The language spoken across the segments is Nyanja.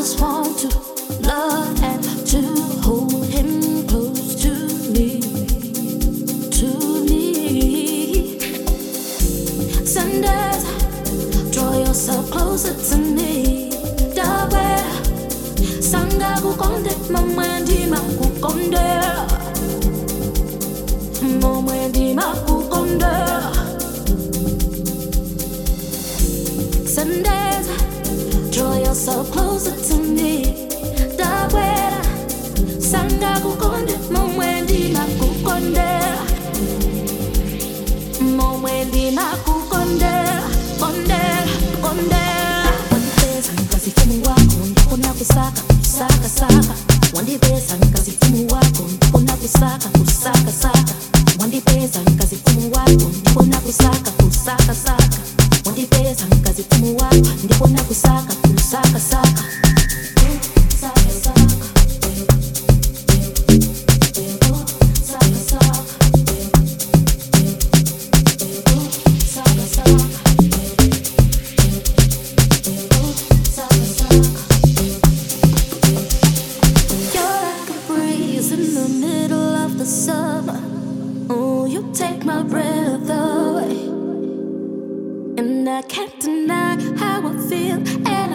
just want to love and to hold him close to me, to me. Sundays, draw yourself closer to me. Dawe, sanga kukonde, mamwendi makukonde, mamwendi makukonde. Sundays, draw yourself closer to me. Dawe, sanga kukonde, mamwendi makukonde, mamwendi makukonde, konde, konde. Kasifumu wako ndikona kusaka kusaka saka, wandipesa nkasifumu wako ndikona kusaka kusaka saka, wandipesa nkasifumu wako ndikona kusaka kusaka saka, wandipesa nkasifumu wako ndikona kusaka kusaka saka. Take my breath away, and I can't deny how I feel, and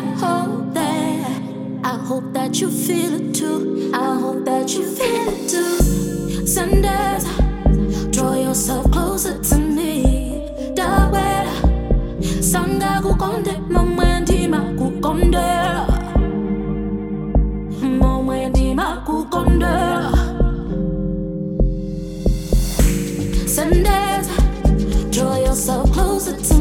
I hope that you feel it too. I hope that you feel it too. Sundays, draw yourself closer to me. Dawe, sanga kukonde, mamwendi makukonde, mamwendi makukonde. Sundays, draw yourself closer to